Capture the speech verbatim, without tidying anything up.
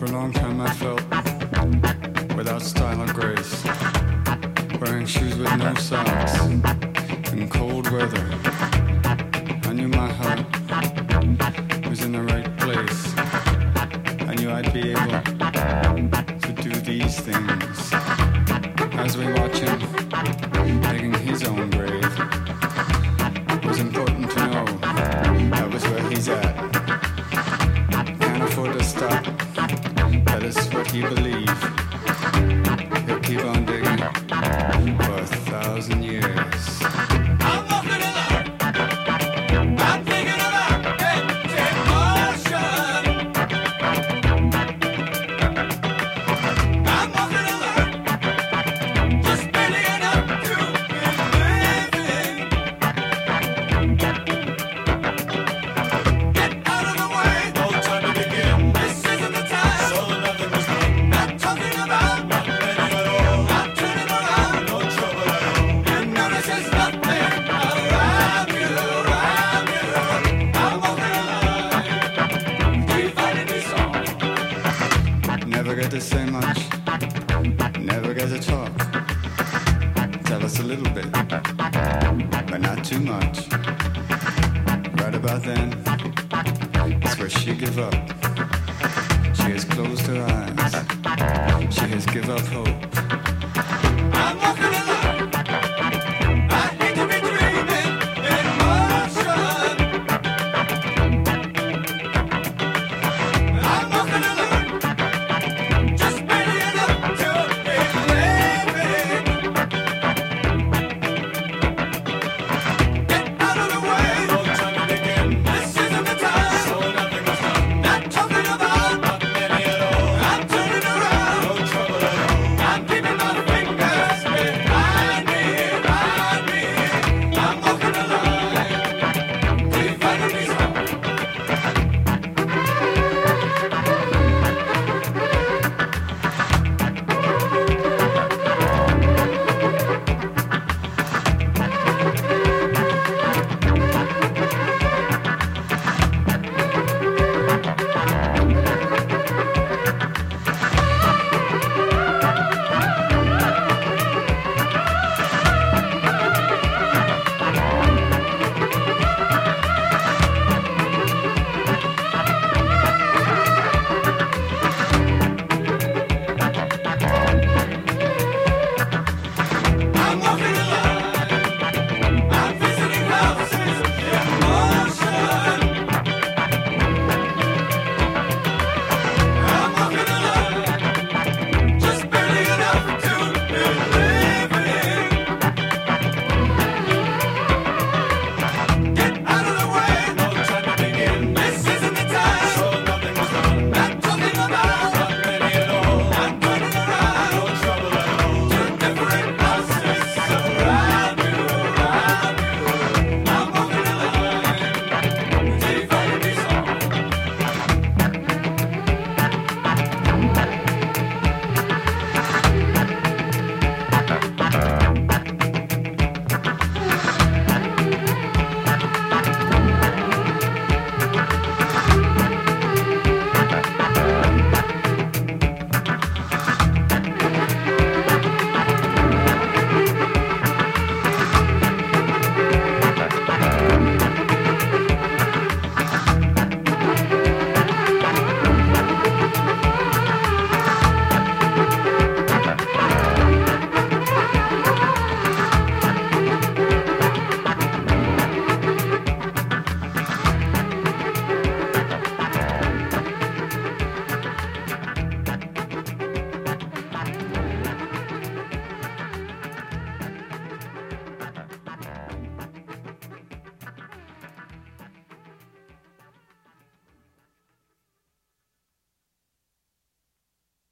For a long time I felt without style or grace, wearing shoes with no socks in cold weather. I knew my heart was in the right place. I knew I'd be able to do these things. As we watch him digging his own grave, it was important to know that was where he's at. Can't afford to stop. That is what he believed. He'll keep on digging for a thousand years. I'm walking along. I'm thinking about getting motion. I'm walking along. Just barely enough to be living. Get out of the way. No time to begin. This isn't the time. So nothing was done. Not talking about nothing at all. Not turning around. No trouble at all. You notice there's nothing around you, around you. I'm walking along. Keep finding me song. Never get to say much, never get to talk. Tell us a little bit, but not too much. Right about then, it's where she give up. She has closed her eyes, she has give up hope. I'm